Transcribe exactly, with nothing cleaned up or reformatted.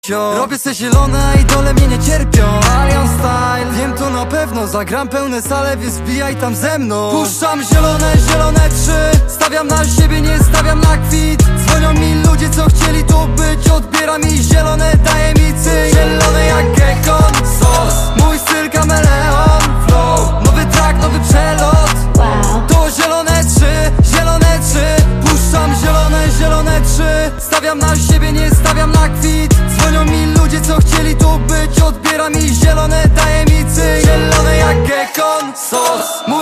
Robię se zielone, a idole mnie nie cierpią. Alien Style, wiem to na pewno. Zagram pełne sale, więc wbijaj tam ze mną. Puszczam zielone, zielone trzy. Stawiam na siebie, nie stawiam na kwit. Dzwonią mi ludzie, co chcieli tu być. Odbiera mi zielone, daje mi cyk. Zielone jak gekon, sos. Mój styl kameleon, flow. Nowy track, nowy przelot. To zielone trzy, zielone trzy. Puszczam zielone, zielone trzy. Stawiam na siebie, nie stawiam na kwit. Dzwonią mi ludzie, co chcieli tu być. Odbiera mi zielone, daje mi cyk. Zielone jak gekon, sos.